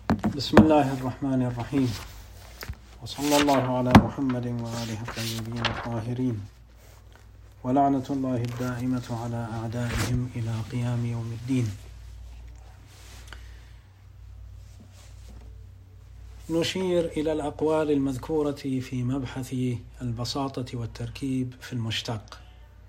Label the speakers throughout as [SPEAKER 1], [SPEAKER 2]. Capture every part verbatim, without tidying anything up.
[SPEAKER 1] بسم الله الرحمن الرحيم، وصلى الله على محمد وآله الطيبين الطاهرين، ولعنة الله الدائمة على أعدائهم إلى قيام يوم الدين. نشير إلى الأقوال المذكورة في مبحث البساطة والتركيب في المشتق،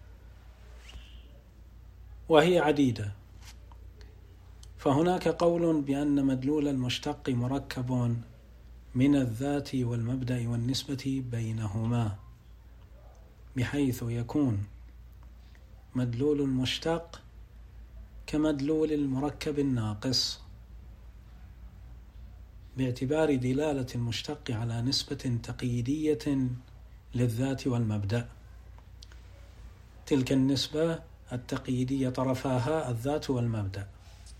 [SPEAKER 1] وهي عديدة. فهناك قول بأن مدلول المشتق مركب من الذات والمبدأ والنسبة بينهما، بحيث يكون مدلول المشتق كمدلول المركب الناقص، باعتبار دلالة المشتق على نسبة تقييدية للذات والمبدأ. تلك النسبة التقييدية طرفاها الذات والمبدأ.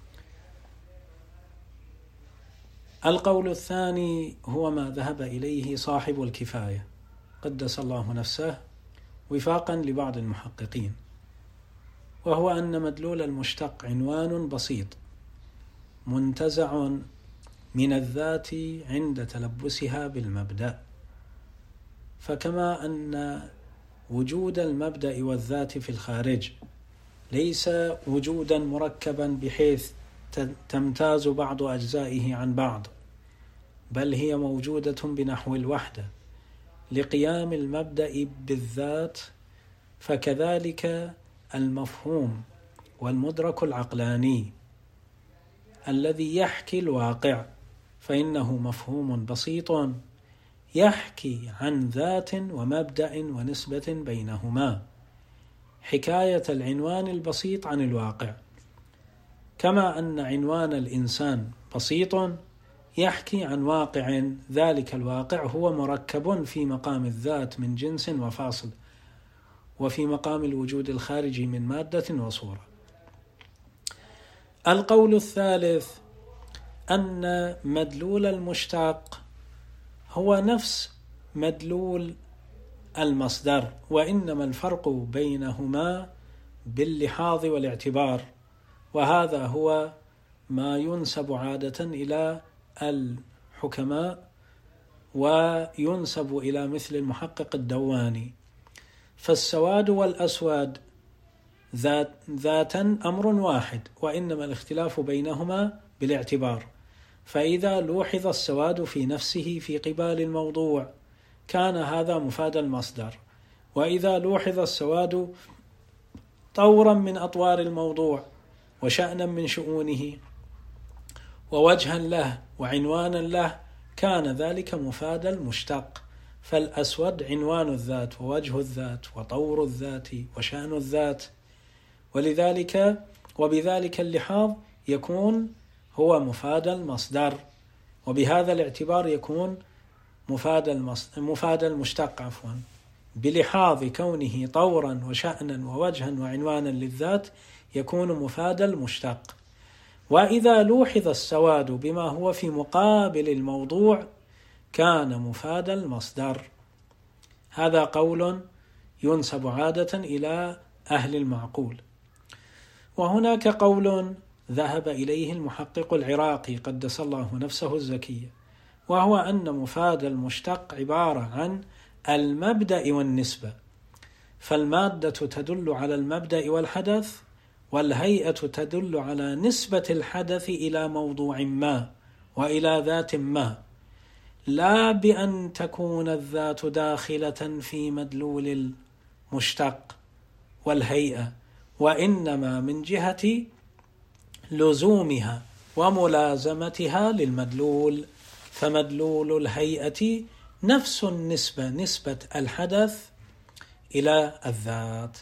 [SPEAKER 1] القول الثاني هو ما ذهب إليه صاحب الكفاية قدس الله نفسه وفاقا لبعض المحققين، وهو أن مدلول المشتق عنوان بسيط منتزع من الذات عند تلبسها بالمبدأ. فكما أن وجود المبدأ والذات في الخارج ليس وجودا مركبا بحيث تمتاز بعض أجزائه عن بعض، بل هي موجودة بنحو الوحدة لقيام المبدأ بالذات، فكذلك المفهوم والمدرك العقلاني الذي يحكي الواقع، فإنه مفهوم بسيط يحكي عن ذات ومبدأ ونسبة بينهما، حكاية العنوان البسيط عن الواقع. كما أن عنوان الإنسان بسيط يحكي عن واقع، ذلك الواقع هو مركب في مقام الذات من جنس وفاصل، وفي مقام الوجود الخارجي من مادة وصورة. القول الثالث أن مدلول المشتق هو نفس مدلول المصدر، وإنما الفرق بينهما باللحاظ والاعتبار، وهذا هو ما ينسب عادة إلى الحكماء وينسب إلى مثل المحقق الدواني. فالسواد والأسود ذات ذاتا أمر واحد، وإنما الاختلاف بينهما بالاعتبار. فإذا لوحظ السواد في نفسه في قبال الموضوع كان هذا مفاد المصدر، وإذا لوحظ السواد طورا من أطوار الموضوع وشأنا من شؤونه ووجها له وعنوانا له كان ذلك مفاد المشتق. فالأسود عنوان الذات ووجه الذات وطور الذات وشأن الذات، ولذلك وبذلك اللحاظ يكون هو مفاد المصدر، وبهذا الاعتبار يكون مفاد المصدر مفاد المشتق عفوا بلحاظ كونه طورا وشأنا ووجها وعنوانا للذات يكون مفاد المشتق. وإذا لوحظ السواد بما هو في مقابل الموضوع كان مفاد المصدر. هذا قول ينسب عادة إلى أهل المعقول. وهناك قول ذهب إليه المحقق العراقي قدس الله نفسه الزكية، وهو أن مفاد المشتق عبارة عن المبدأ والنسبة، فالمادة تدل على المبدأ والحدث، والهيئة تدل على نسبة الحدث إلى موضوع ما وإلى ذات ما، لا بأن تكون الذات داخلة في مدلول المشتق والهيئة، وإنما من جهة لزومها وملازمتها للمدلول. فمدلول الهيئة نفس النسبة، نسبة الحدث إلى الذات.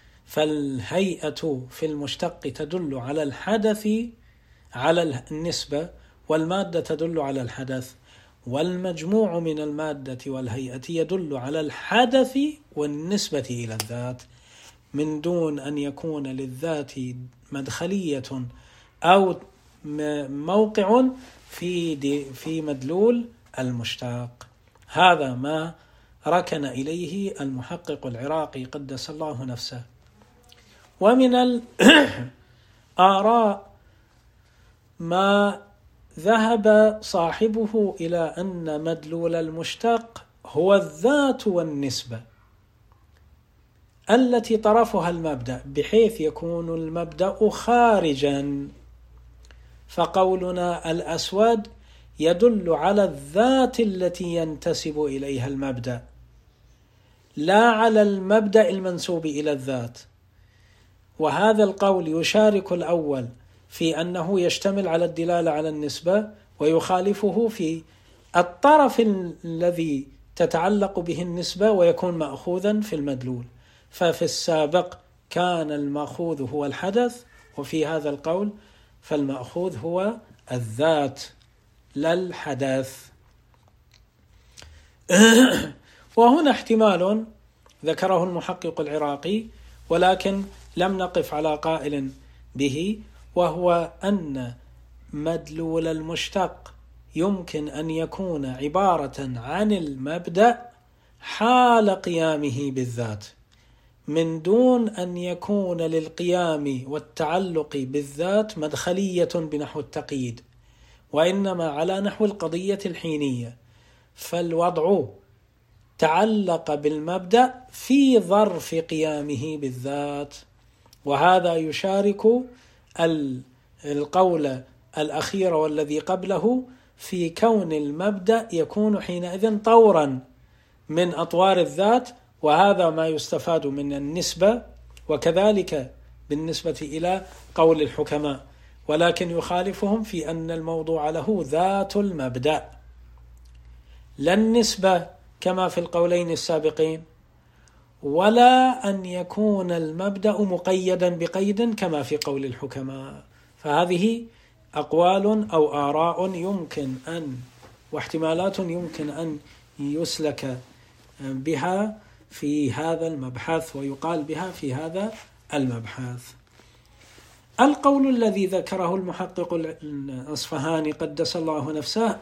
[SPEAKER 1] فالهيئة في المشتق تدل على الحدث على النسبة، والمادة تدل على الحدث، والمجموع من المادة والهيئة يدل على الحدث والنسبة إلى الذات، من دون أن يكون للذات مدخلية أو موقع في في مدلول المشتق. هذا ما ركن إليه المحقق العراقي قدس الله نفسه. ومن الآراء ما ذهب صاحبه إلى أن مدلول المشتق هو الذات والنسبة التي طرفها المبدأ، بحيث يكون المبدأ خارجا. فقولنا الأسود يدل على الذات التي ينتسب إليها المبدأ، لا على المبدأ المنسوب إلى الذات. وهذا القول يشارك الأول في أنه يشتمل على الدلالة على النسبة، ويخالفه في الطرف الذي تتعلق به النسبة ويكون مأخوذا في المدلول. ففي السابق كان المأخوذ هو الحدث، وفي هذا القول فالمأخوذ هو الذات لا الحدث. وهنا احتمال ذكره المحقق العراقي، ولكن لم نقف على قائل به، وهو أن مدلول المشتق يمكن أن يكون عبارة عن المبدأ حال قيامه بالذات، من دون أن يكون للقيام والتعلق بالذات مدخلية بنحو التقييد، وإنما على نحو القضية الحينية. فالوضع تعلق بالمبدأ في ظرف قيامه بالذات. وهذا يشارك القول الأخير والذي قبله في كون المبدأ يكون حينئذ طورا من أطوار الذات، وهذا ما يستفاد من النسبة، وكذلك بالنسبة إلى قول الحكماء. ولكن يخالفهم في أن الموضوع له ذات المبدأ، لا النسبة كما في القولين السابقين، ولا أن يكون المبدأ مقيدا بقيد كما في قول الحكماء. فهذه أقوال أو آراء يمكن أن واحتمالات يمكن أن يسلك بها في هذا المبحث ويقال بها في هذا المبحث. القول الذي ذكره المحقق الأصفهاني قدس الله نفسه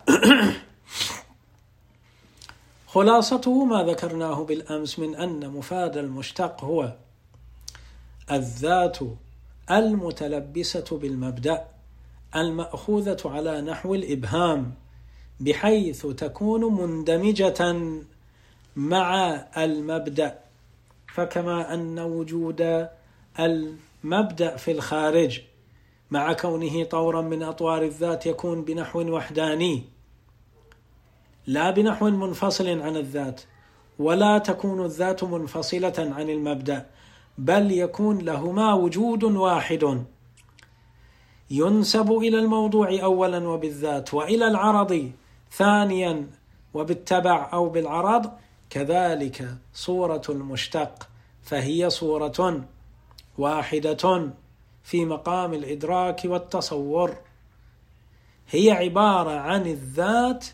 [SPEAKER 1] خلاصته ما ذكرناه بالأمس من أن مفاد المشتق هو الذات المتلبسة بالمبدأ المأخوذة على نحو الإبهام، بحيث تكون مندمجة مع المبدأ. فكما أن وجود المبدأ في الخارج مع كونه طورا من أطوار الذات يكون بنحو وحداني لا بنحو منفصل عن الذات، ولا تكون الذات منفصلة عن المبدأ، بل يكون لهما وجود واحد ينسب إلى الموضوع أولا وبالذات، وإلى العرض ثانيا وبالتبع أو بالعرض. كذلك صورة المشتق، فهي صورة واحدة في مقام الإدراك والتصور، هي عبارة عن الذات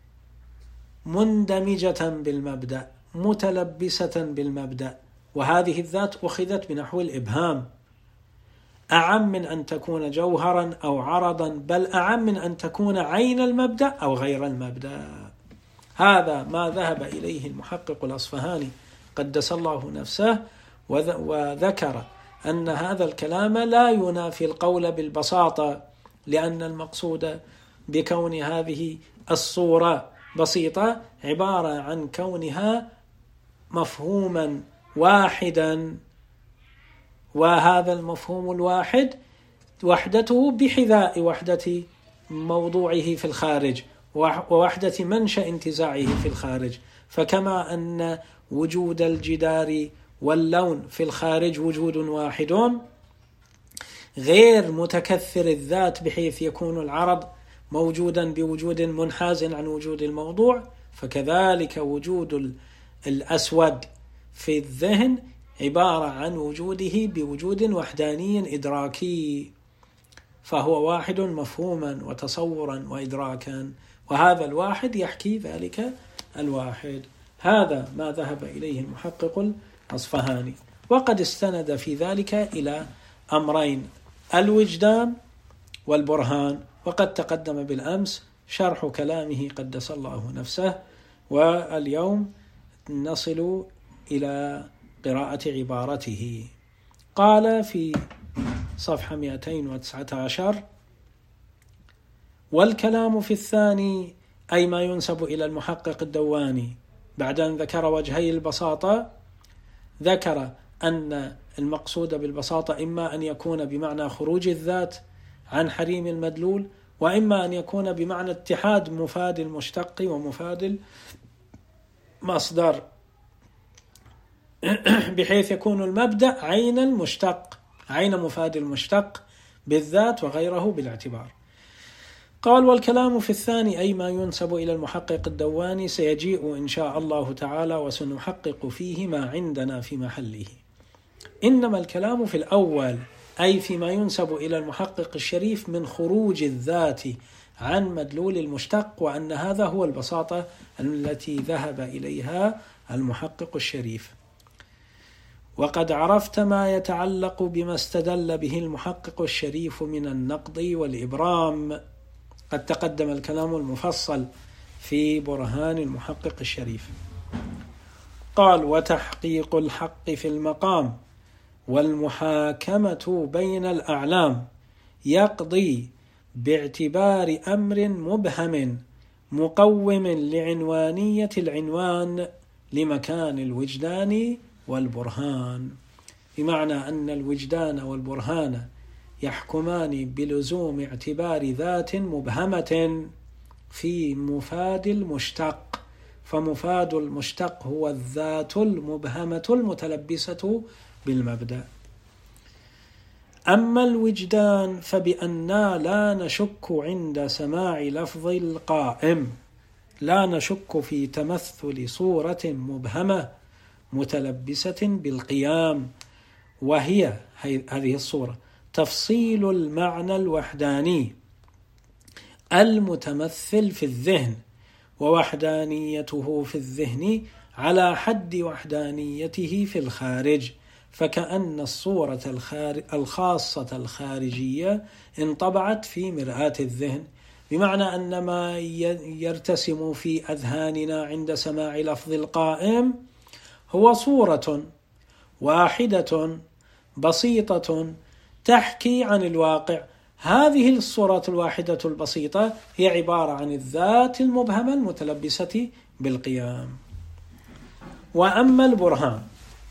[SPEAKER 1] مندمجة بالمبدأ متلبسة بالمبدأ، وهذه الذات أخذت بنحو الإبهام، أعم من أن تكون جوهرا أو عرضا، بل أعم من أن تكون عين المبدأ أو غير المبدأ. هذا ما ذهب إليه المحقق الأصفهاني قدس الله نفسه، وذكر أن هذا الكلام لا ينافي القول بالبساطة، لأن المقصود بكون هذه الصورة بسيطة عبارة عن كونها مفهوما واحدا، وهذا المفهوم الواحد وحدته بحذاء وحدة موضوعه في الخارج ووحدة منشأ انتزاعه في الخارج. فكما أن وجود الجدار واللون في الخارج وجود واحد غير متكثر الذات بحيث يكون العرض موجودا بوجود منحاز عن وجود الموضوع، فكذلك وجود الأسود في الذهن عبارة عن وجوده بوجود وحداني إدراكي، فهو واحد مفهوما وتصورا وإدراكا، وهذا الواحد يحكي ذلك الواحد. هذا ما ذهب إليه المحقق الأصفهاني، وقد استند في ذلك إلى أمرين: الوجدان والبرهان، وقد تقدم بالأمس شرح كلامه قدس الله نفسه. واليوم نصل إلى قراءة عبارته. قال في صفحة مئتين وتسعة عشر: والكلام في الثاني أي ما ينسب إلى المحقق الدواني بعد أن ذكر وجهي البساطة، ذكر أن المقصود بالبساطة إما أن يكون بمعنى خروج الذات عن حريم المدلول، وإما أن يكون بمعنى اتحاد مفاد المشتق ومفاد المصدر، بحيث يكون المبدأ عين المشتق، عين مفاد المشتق بالذات وغيره بالاعتبار. قال والكلام في الثاني أي ما ينسب إلى المحقق الدواني سيجيء إن شاء الله تعالى وسنحقق فيه ما عندنا في محله. إنما الكلام في الأول أي فيما ينسب إلى المحقق الشريف من خروج الذات عن مدلول المشتق، وأن هذا هو البساطة التي ذهب إليها المحقق الشريف. وقد عرفت ما يتعلق بما استدل به المحقق الشريف من النقض والإبرام، قد تقدم الكلام المفصل في برهان المحقق الشريف. قال وتحقيق الحق في المقام والمحاكمة بين الأعلام يقضي باعتبار أمر مبهم مقوم لعنوانية العنوان لمكان الوجدان والبرهان، بمعنى أن الوجدان والبرهان يحكمان بلزوم اعتبار ذات مبهمة في مفاد المشتق، فمفاد المشتق هو الذات المبهمة المتلبسة بالمبدأ. أما الوجدان فبأننا لا نشك عند سماع لفظ القائم، لا نشك في تمثل صورة مبهمة متلبسة بالقيام، وهي هذه الصورة تفصيل المعنى الوحداني المتمثل في الذهن، ووحدانيته في الذهن على حد وحدانيته في الخارج، فكأن الصورة الخاصة الخارجية انطبعت في مرآة الذهن، بمعنى أن ما يرتسم في أذهاننا عند سماع لفظ القائم هو صورة واحدة بسيطة تحكي عن الواقع. هذه الصورة الواحدة البسيطة هي عبارة عن الذات المبهمة المتلبسة بالقيام. وأما البرهان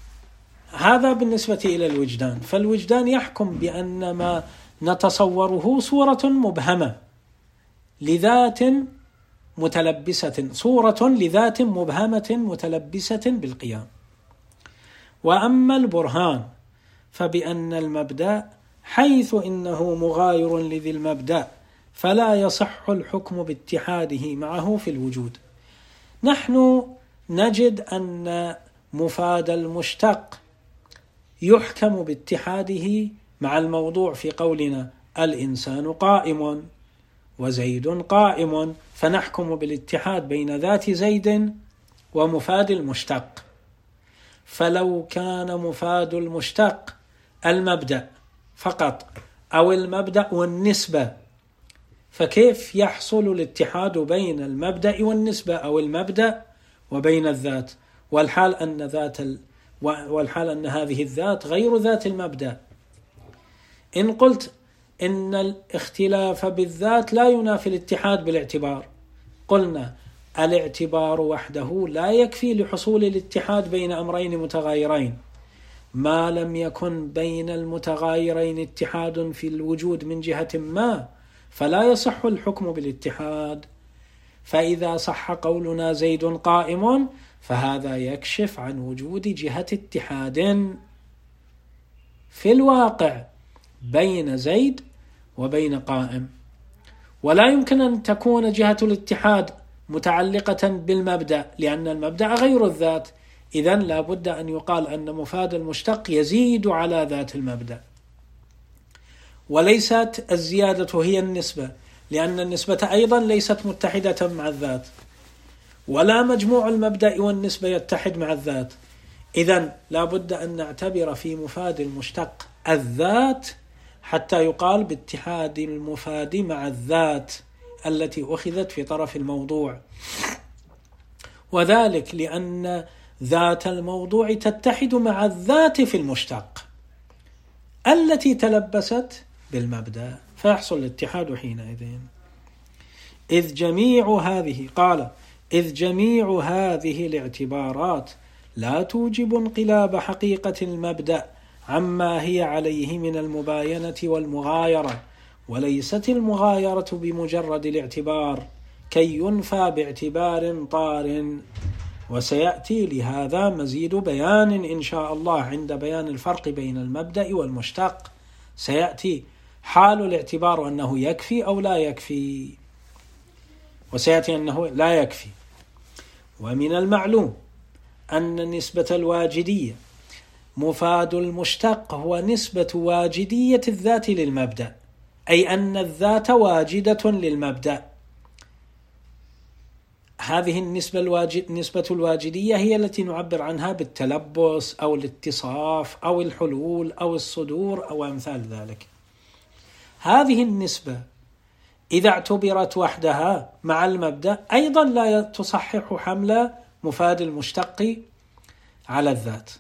[SPEAKER 1] هذا بالنسبة إلى الوجدان، فالوجدان يحكم بأن ما نتصوره صورة مبهمة لذات متلبسة، صورة لذات مبهمة متلبسة بالقيام. وأما البرهان فبأن المبدأ حيث إنه مغاير لذي المبدأ فلا يصح الحكم باتحاده معه في الوجود. نحن نجد أن مفاد المشتق يحكم باتحاده مع الموضوع في قولنا الإنسان قائم وزيد قائم، فنحكم بالاتحاد بين ذات زيد ومفاد المشتق. فلو كان مفاد المشتق المبدأ فقط أو المبدأ والنسبة، فكيف يحصل الاتحاد بين المبدأ والنسبة أو المبدأ وبين الذات، والحال أن ذات ال... والحال أن هذه الذات غير ذات المبدأ؟ إن قلت إن الاختلاف بالذات لا ينافي الاتحاد بالاعتبار، قلنا الاعتبار وحده لا يكفي لحصول الاتحاد بين أمرين متغايرين، ما لم يكن بين المتغايرين اتحاد في الوجود من جهة ما فلا يصح الحكم بالاتحاد. فإذا صح قولنا زيد قائم فهذا يكشف عن وجود جهة اتحاد في الواقع بين زيد وبين قائم، ولا يمكن أن تكون جهة الاتحاد متعلقة بالمبدأ لأن المبدأ غير الذات. إذن لا بد أن يقال أن مفاد المشتق يزيد على ذات المبدأ، وليست الزيادة هي النسبة، لأن النسبة أيضا ليست متحدة مع الذات، ولا مجموع المبدأ والنسبة يتحد مع الذات. إذن لا بد أن نعتبر في مفاد المشتق الذات حتى يقال باتحاد المفاد مع الذات التي أخذت في طرف الموضوع، وذلك لأن ذات الموضوع تتحد مع الذات في المشتق التي تلبست بالمبدأ، فيحصل الاتحاد حينئذ. إذ جميع هذه قال إذ جميع هذه الاعتبارات لا توجب انقلاب حقيقة المبدأ عما هي عليه من المباينة والمغايرة، وليست المغايرة بمجرد الاعتبار كي ينفى باعتبار طار. وسيأتي لهذا مزيد بيان إن شاء الله عند بيان الفرق بين المبدأ والمشتق. سيأتي حال الاعتبار أنه يكفي أو لا يكفي، وسيأتي أنه لا يكفي. ومن المعلوم أن النسبة الواجدية مفاد المشتق هو نسبة واجدية الذات للمبدأ، أي أن الذات واجدة للمبدأ. هذه النسبة الواجد نسبة الواجدية هي التي نعبر عنها بالتلبس أو الاتصاف أو الحلول أو الصدور أو أمثال ذلك. هذه النسبة إذا اعتبرت وحدها مع المبدأ أيضا لا تصحح حمل مفاد المشتق على الذات.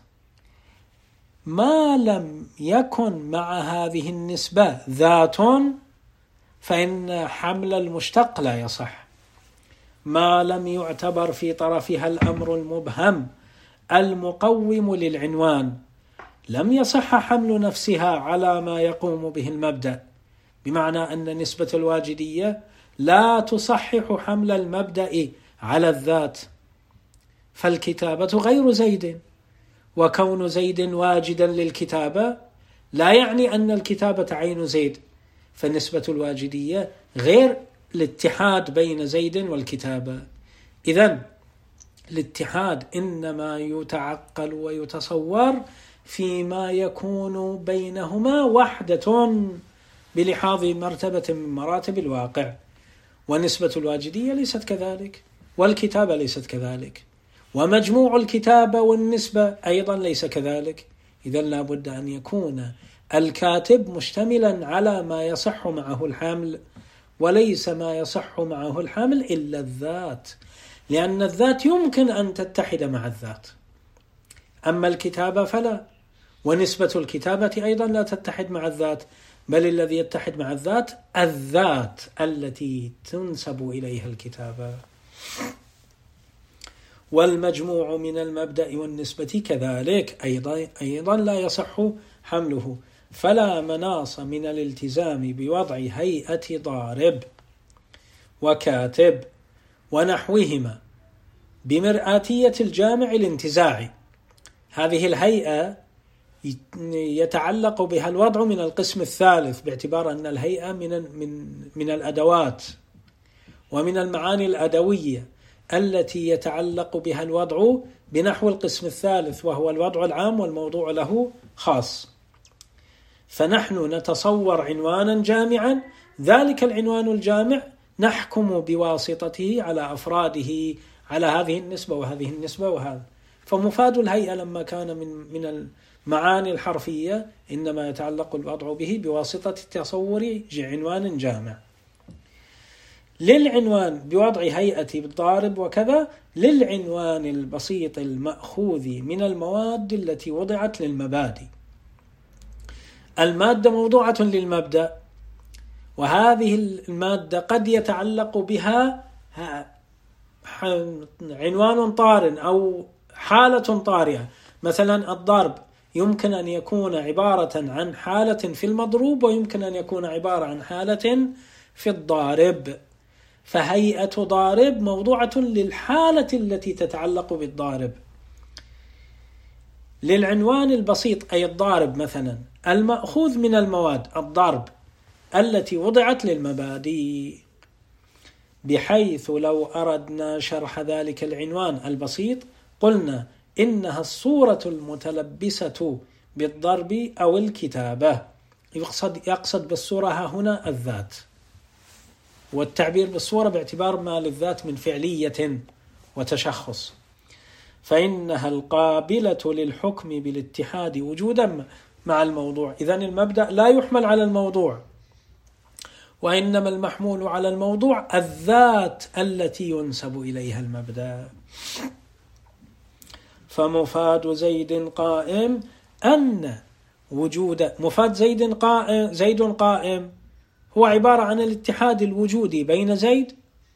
[SPEAKER 1] ما لم يكن مع هذه النسبة ذات فإن حمل المشتق لا يصح. ما لم يعتبر في طرفها الأمر المبهم المقوم للعنوان لم يصح حمل نفسها على ما يقوم به المبدأ، بمعنى أن نسبة الواجدية لا تصحح حمل المبدأ على الذات. فالكتابة غير زيد، وكون زيد واجدا للكتابة لا يعني أن الكتابة عين زيد، فالنسبة الواجدية غير الاتحاد بين زيد والكتابة. إذن الاتحاد إنما يتعقل ويتصور فيما يكون بينهما وحدة بلحاظ مرتبة من مراتب الواقع، ونسبة الواجدية ليست كذلك، والكتابة ليست كذلك، ومجموع الكتابة والنسبة أيضا ليس كذلك. إذن لا بد أن يكون الكاتب مشتملا على ما يصح معه الحمل، وليس ما يصح معه الحمل إلا الذات، لأن الذات يمكن أن تتحد مع الذات، أما الكتابة فلا. ونسبة الكتابة أيضا لا تتحد مع الذات، بل الذي يتحد مع الذات الذات التي تنسب إليها الكتابة. والمجموع من المبدأ والنسبة كذلك أيضا, أيضا لا يصح حمله، فلا مناص من الالتزام بوضع هيئة ضارب وكاتب ونحوهما بمرآتية الجامع الانتزاعي. هذه الهيئة يتعلق بها الوضع من القسم الثالث، باعتبار أن الهيئة من من من الأدوات ومن المعاني الأدوية التي يتعلق بها الوضع بنحو القسم الثالث، وهو الوضع العام والموضوع له خاص. فنحن نتصور عنوانا جامعا، ذلك العنوان الجامع نحكم بواسطته على أفراده على هذه النسبة وهذه النسبة وهذا. فمفاد الهيئة لما كان من من المعاني الحرفية إنما يتعلق الوضع به بواسطة تصور عنوان جامع. للعنوان بوضع هيئة بالضارب وكذا، للعنوان البسيط المأخوذ من المواد التي وضعت للمبادئ. المادة موضوعة للمبدأ، وهذه المادة قد يتعلق بها عنوان طار أو حالة طارئة. مثلا الضرب يمكن أن يكون عبارة عن حالة في المضروب، ويمكن أن يكون عبارة عن حالة في الضارب. فهيئة ضارب موضوعة للحالة التي تتعلق بالضارب. للعنوان البسيط أي الضارب مثلا المأخوذ من المواد الضرب التي وضعت للمبادئ، بحيث لو أردنا شرح ذلك العنوان البسيط قلنا إنها الصورة المتلبسة بالضرب أو الكتابة. يقصد, يقصد بالصورة هنا الذات، والتعبير بالصورة باعتبار ما للذات من فعلية وتشخص، فإنها القابلة للحكم بالاتحاد وجودا مع الموضوع. إذن المبدأ لا يحمل على الموضوع، وإنما المحمول على الموضوع الذات التي ينسب إليها المبدأ. فمفاد زيد قائم أن وجود مفاد زيد قائم زيد قائم هو عبارة عن الاتحاد الوجودي بين زيد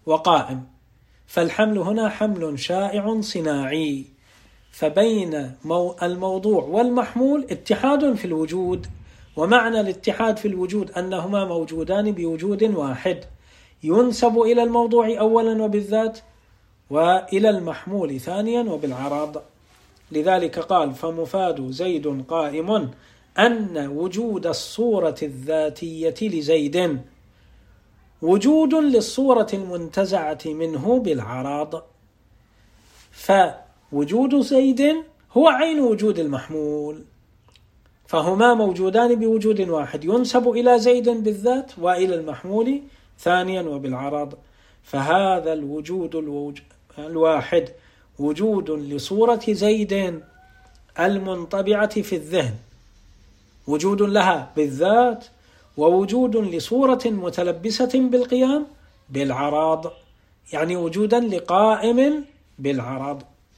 [SPEAKER 1] وقائم، فالحمل هنا حمل شائع صناعي، فبين الموضوع والمحمول اتحاد في الوجود، ومعنى الاتحاد في الوجود أنهما موجودان بوجود واحد ينسب إلى الموضوع أولا وبالذات، وإلى المحمول ثانيا وبالعرض. لذلك قال: فمفاد زيد قائم أن وجود الصورة الذاتية لزيد وجود للصورة المنتزعة منه بالعرض، فوجود زيد هو عين وجود المحمول، فهما موجودان بوجود واحد ينسب إلى زيد بالذات وإلى المحمول ثانيا وبالعرض. فهذا الوجود الواحد وجود لصورة زيد المنطبعة في الذهن، وجود لها بالذات، ووجود لصورة متلبسة بالقيام بالعرض، يعني وجودا لقائم بالعرض.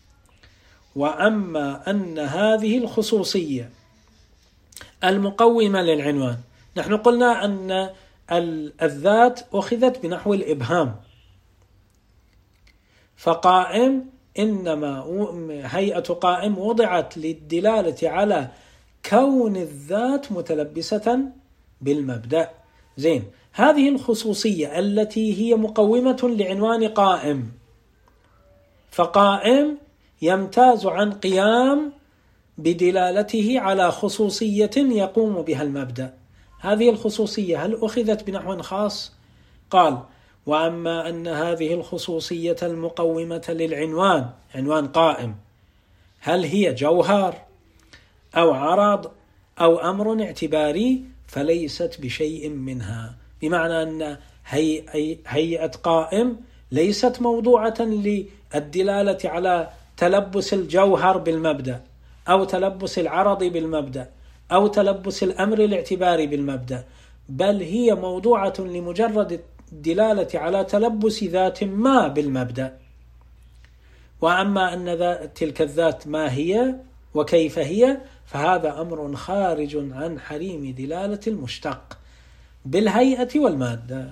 [SPEAKER 1] وأما أن هذه الخصوصية المقومة للعنوان، نحن قلنا أن الذات أخذت بنحو الإبهام، فقائم إنما هيئة قائم وضعت للدلالة على كون الذات متلبسة بالمبدأ. زين، هذه الخصوصية التي هي مقومة لعنوان قائم، فقائم يمتاز عن قيام بدلالته على خصوصية يقوم بها المبدأ. هذه الخصوصية هل أخذت بنحو خاص؟ قال: وأما أن هذه الخصوصية المقومة للعنوان، عنوان قائم، هل هي جوهر أو عرض أو أمر اعتباري، فليست بشيء منها. بمعنى أن هيئة قائم ليست موضوعة للدلالة على تلبس الجوهر بالمبدأ، أو تلبس العرض بالمبدأ، أو تلبس الأمر الاعتباري بالمبدأ، بل هي موضوعة لمجرد الدلالة على تلبس ذات ما بالمبدأ. وأما أن تلك الذات ما هي وكيف هي، فهذا أمر خارج عن حريم دلالة المشتق بالهيئة والمادة،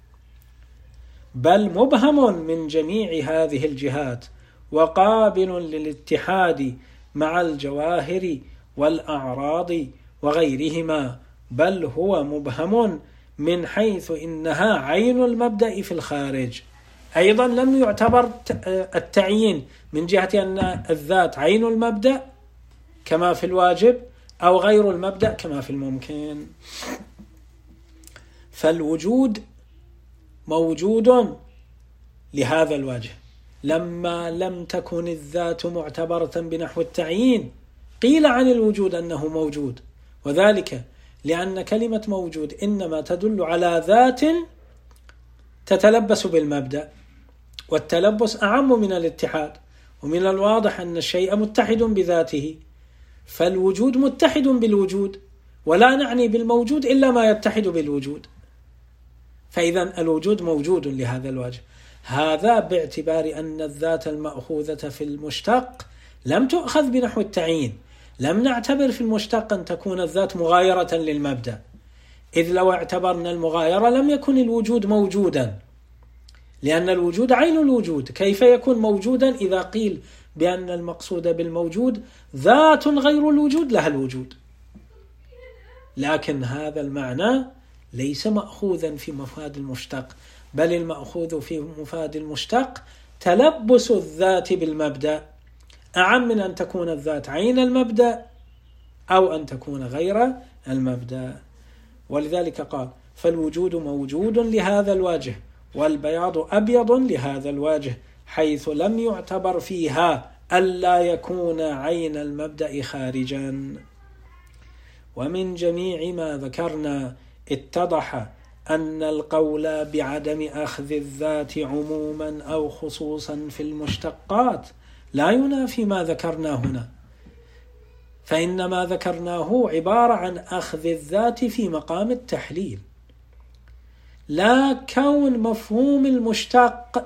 [SPEAKER 1] بل مبهم من جميع هذه الجهات، وقابل للاتحاد مع الجواهر والأعراض وغيرهما، بل هو مبهم من حيث إنها عين المبدأ في الخارج. أيضا لم يعتبر التعيين من جهة أن الذات عين المبدأ كما في الواجب، أو غير المبدأ كما في الممكن. فالوجود موجود لهذا الوجه. لما لم تكن الذات معتبرة بنحو التعيين قيل عن الوجود أنه موجود، وذلك لأن كلمة موجود إنما تدل على ذات تتلبس بالمبدأ، والتلبس أعم من الاتحاد، ومن الواضح أن الشيء متحد بذاته، فالوجود متحد بالوجود، ولا نعني بالموجود إلا ما يتحد بالوجود. فإذا الوجود موجود لهذا الوجه. هذا باعتبار أن الذات المأخوذة في المشتق لم تؤخذ بنحو التعيين، لم نعتبر في المشتق أن تكون الذات مغايرة للمبدأ، إذ لو اعتبرنا المغايرة لم يكن الوجود موجودا، لأن الوجود عين الوجود. كيف يكون موجودا إذا قيل بأن المقصود بالموجود ذات غير الوجود لها الوجود؟ لكن هذا المعنى ليس مأخوذا في مفاد المشتق، بل المأخوذ في مفاد المشتق تلبس الذات بالمبدأ، أعم من أن تكون الذات عين المبدأ أو أن تكون غير المبدأ. ولذلك قال: فالوجود موجود لهذا الوجه، والبياض أبيض لهذا الوجه، حيث لم يعتبر فيها ألا يكون عين المبدأ خارجا. ومن جميع ما ذكرنا اتضح أن القول بعدم أخذ الذات عموما أو خصوصا في المشتقات لا ينافي ما ذكرنا هنا، فإن ما ذكرناه عبارة عن أخذ الذات في مقام التحليل، لا كون مفهوم المشتق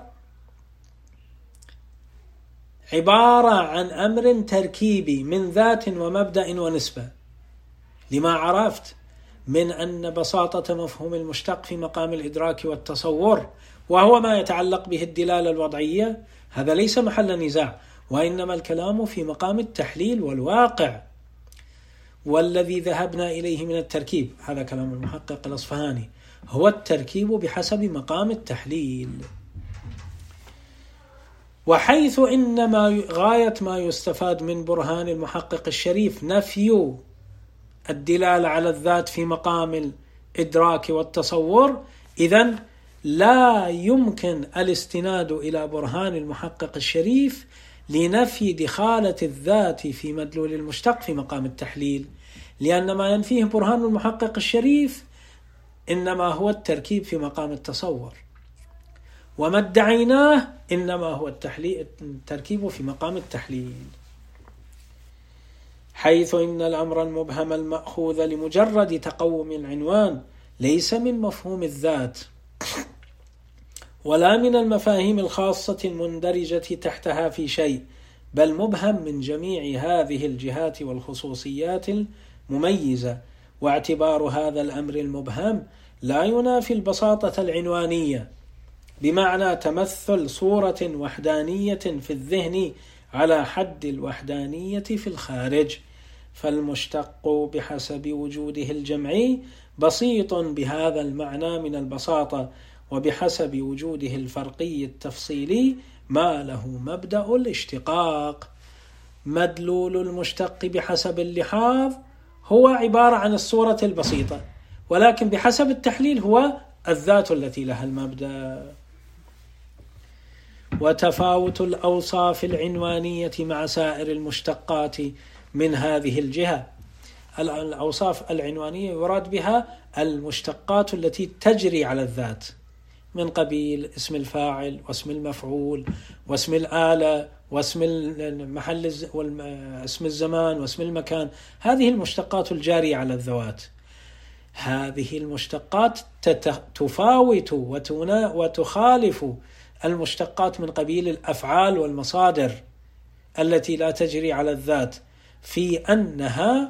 [SPEAKER 1] عبارة عن أمر تركيبي من ذات ومبدأ ونسبة، لما عرفت من أن بساطة مفهوم المشتق في مقام الإدراك والتصور وهو ما يتعلق به الدلالة الوضعية، هذا ليس محل نزاع، وإنما الكلام في مقام التحليل والواقع. والذي ذهبنا إليه من التركيب، هذا كلام المحقق الأصفهاني، هو التركيب بحسب مقام التحليل. وحيث إنما غاية ما يستفاد من برهان المحقق الشريف نفي الدلالة على الذات في مقام الإدراك والتصور، إذن لا يمكن الاستناد إلى برهان المحقق الشريف لنفي دخالة الذات في مدلول المشتق في مقام التحليل، لأن ما ينفيه برهان المحقق الشريف إنما هو التركيب في مقام التصور، وما ادعيناه إنما هو التركيب في مقام التحليل. حيث إن الأمر المبهم المأخوذ لمجرد تقوم العنوان ليس من مفهوم الذات ولا من المفاهيم الخاصة المندرجة تحتها في شيء، بل مبهم من جميع هذه الجهات والخصوصيات المميزة. واعتبار هذا الأمر المبهم لا ينافي البساطة العنوانية، بمعنى تمثل صورة وحدانية في الذهن على حد الوحدانية في الخارج. فالمشتق بحسب وجوده الجمعي بسيط بهذا المعنى من البساطة، وبحسب وجوده الفرقي التفصيلي ما له مبدأ الاشتقاق. مدلول المشتق بحسب اللحاظ هو عبارة عن الصورة البسيطة، ولكن بحسب التحليل هو الذات التي لها المبدأ. وتفاوت الأوصاف العنوانية مع سائر المشتقات من هذه الجهة. الأوصاف العنوانية يراد بها المشتقات التي تجري على الذات، من قبيل اسم الفاعل واسم المفعول واسم الآلة واسم المحل واسم الزمان واسم المكان، هذه المشتقات الجارية على الذوات. هذه المشتقات تفاوت وتخالف المشتقات من قبيل الأفعال والمصادر التي لا تجري على الذات، في أنها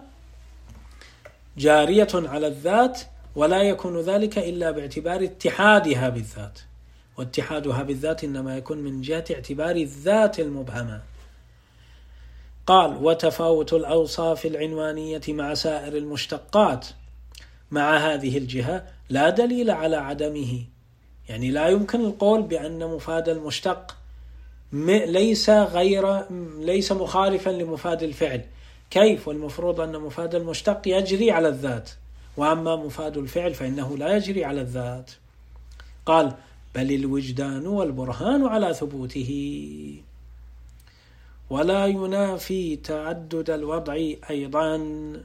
[SPEAKER 1] جارية على الذات، ولا يكون ذلك إلا باعتبار اتحادها بالذات، واتحادها بالذات إنما يكون من جهة اعتبار الذات المبهمة. قال: وتفاوت الأوصاف العنوانية مع سائر المشتقات مع هذه الجهة لا دليل على عدمه، يعني لا يمكن القول بأن مفاد المشتق ليس غير ليس مخالفا لمفاد الفعل. كيف؟ والمفروض أن مفاد المشتق يجري على الذات، وأما مفاد الفعل فإنه لا يجري على الذات. قال: بل الوجدان والبرهان على ثبوته، ولا ينافي تعدد الوضع أيضا.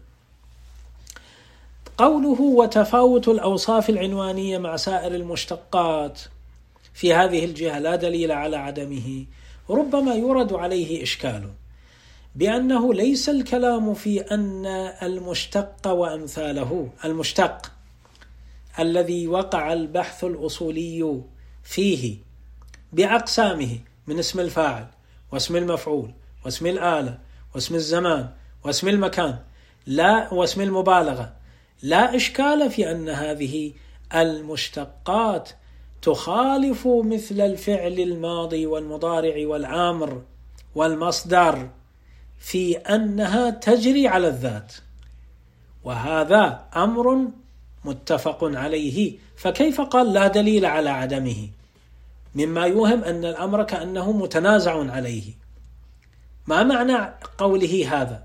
[SPEAKER 1] قوله وتفاوت الأوصاف العنوانية مع سائر المشتقات في هذه الجهة لا دليل على عدمه، ربما يورد عليه إشكال بأنه ليس الكلام في أن المشتق وأمثاله، المشتق الذي وقع البحث الأصولي فيه بأقسامه من اسم الفاعل واسم المفعول واسم الآلة واسم الزمان واسم المكان لا واسم المبالغة، لا إشكال في أن هذه المشتقات تخالف مثل الفعل الماضي والمضارع والآمر والمصدر في أنها تجري على الذات، وهذا أمر متفق عليه، فكيف قال لا دليل على عدمه؟ مما يوهم أن الأمر كأنه متنازع عليه. ما معنى قوله هذا؟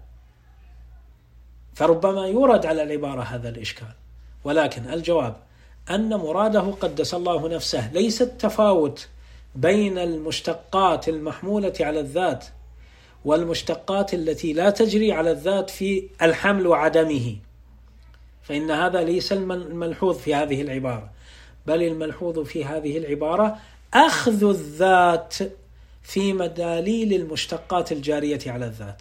[SPEAKER 1] فربما يورد على العبارة هذا الإشكال، ولكن الجواب أن مراده قدس الله نفسه ليس التفاوت بين المشتقات المحمولة على الذات والمشتقات التي لا تجري على الذات في الحمل وعدمه، فإن هذا ليس الملحوظ في هذه العبارة، بل الملحوظ في هذه العبارة أخذ الذات في مداليل المشتقات الجارية على الذات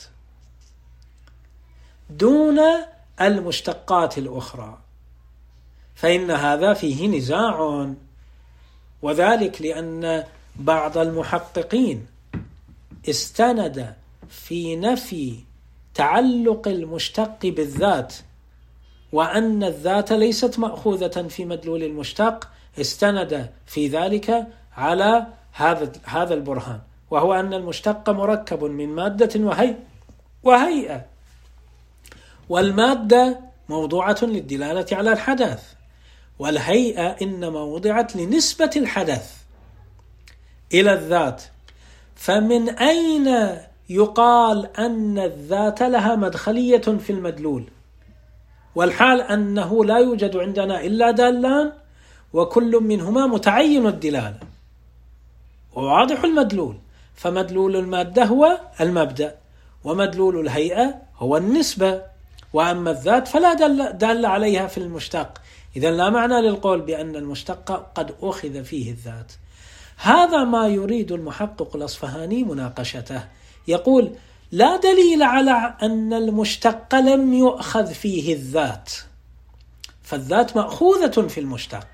[SPEAKER 1] دون المشتقات الأخرى، فإن هذا فيه نزاع، وذلك لأن بعض المحققين استند في نفي تعلق المشتق بالذات وأن الذات ليست مأخوذة في مدلول المشتق استند في ذلك على هذا هذا البرهان، وهو أن المشتق مركب من مادة وهي وهيئة، والمادة موضوعة للدلالة على الحدث، والهيئة إنما وضعت لنسبة الحدث إلى الذات. فمن أين يقال أن الذات لها مدخلية في المدلول، والحال أنه لا يوجد عندنا إلا دالان وكل منهما متعين الدلالة وواضح المدلول، فمدلول المادة هو المبدأ، ومدلول الهيئة هو النسبة، وأما الذات فلا دل, دل عليها في المشتق. إذا لا معنى للقول بأن المشتق قد أخذ فيه الذات. هذا ما يريد المحقق الأصفهاني مناقشته. يقول لا دليل على أن المشتق لم يؤخذ فيه الذات، فالذات مأخوذة في المشتق،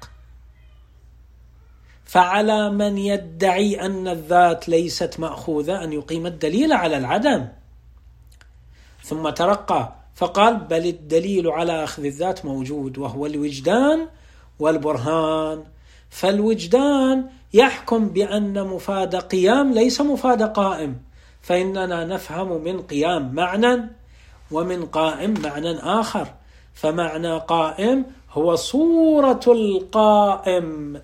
[SPEAKER 1] فعلى من يدعي أن الذات ليست مأخوذة أن يقيم الدليل على العدم. ثم ترقى فقال بل الدليل على أخذ الذات موجود، وهو الوجدان والبرهان. فالوجدان يحكم بأن مفاد قيام ليس مفاد قائم، فإننا نفهم من قيام معنى ومن قائم معنى آخر. فمعنى قائم هو صورة القائم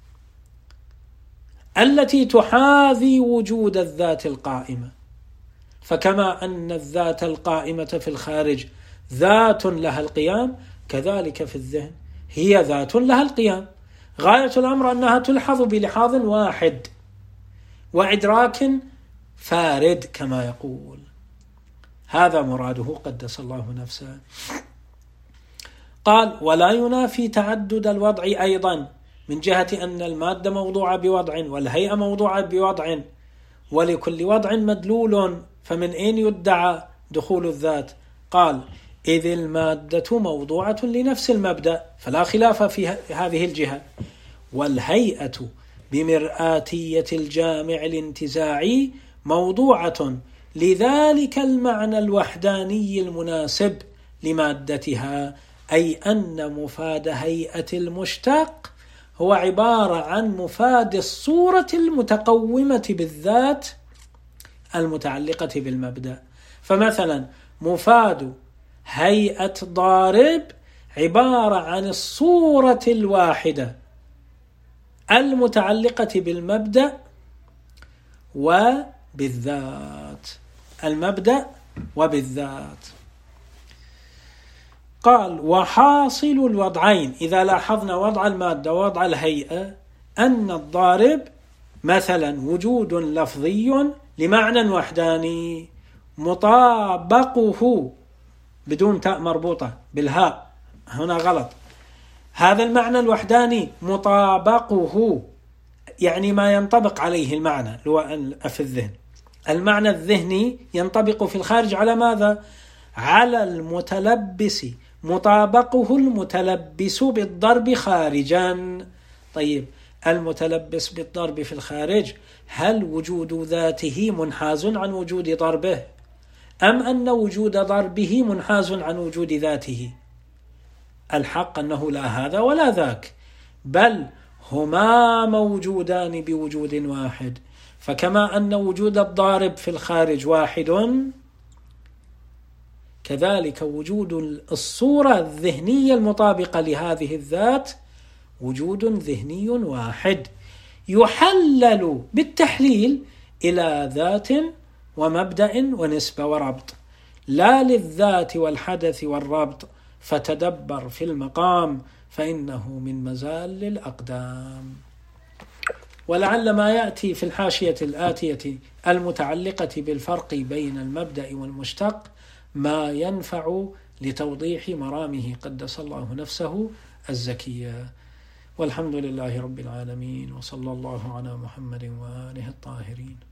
[SPEAKER 1] التي تحاذي وجود الذات القائمة. فكما أن الذات القائمة في الخارج ذات لها القيام، كذلك في الذهن هي ذات لها القيام. غاية الأمر أنها تلحظ بلحاظ واحد وإدراك فارد كما يقول. هذا مراده قدس الله نفسه. قال ولا ينافي تعدد الوضع أيضا، من جهة أن المادة موضوعة بوضع والهيئة موضوعة بوضع، ولكل وضع مدلول، فمن أين يدعى دخول الذات؟ قال إذ المادة موضوعة لنفس المبدأ فلا خلاف في هذه الجهة، والهيئة بمرآتية الجامع الانتزاعي موضوعة لذلك المعنى الوحداني المناسب لمادتها، أي أن مفاد هيئة المشتق هو عبارة عن مفاد الصورة المتقومة بالذات المتعلقة بالمبدأ. فمثلا مفاد هيئة ضارب عبارة عن الصورة الواحدة المتعلقة بالمبدأ وبالذات، المبدأ وبالذات. قال وحاصل الوضعين، إذا لاحظنا وضع المادة ووضع الهيئة، أن الضارب مثلا وجود لفظي لمعنى وحداني مطابقه بدون تاء مربوطة بالهاء، هنا غلط، هذا المعنى الوحداني مطابقه يعني ما ينطبق عليه المعنى في الذهن. المعنى الذهني ينطبق في الخارج على ماذا؟ على المتلبس، مطابقه المتلبس بالضرب خارجا. طيب المتلبس بالضرب في الخارج، هل وجود ذاته منحاز عن وجود ضربه، أم أن وجود ضربه منحاز عن وجود ذاته؟ الحق أنه لا هذا ولا ذاك، بل هما موجودان بوجود واحد. فكما أن وجود الضارب في الخارج واحد، كذلك وجود الصورة الذهنية المطابقة لهذه الذات وجود ذهني واحد، يحلل بالتحليل إلى ذات ومبدأ ونسبة وربط، لا للذات والحدث والربط. فتدبر في المقام فإنه من مزال الأقدام. ولعل ما يأتي في الحاشية الآتية المتعلقة بالفرق بين المبدأ والمشتق ما ينفع لتوضيح مرامه قدس الله نفسه الزكية. والحمد لله رب العالمين، وصلى الله على محمد وآله الطاهرين.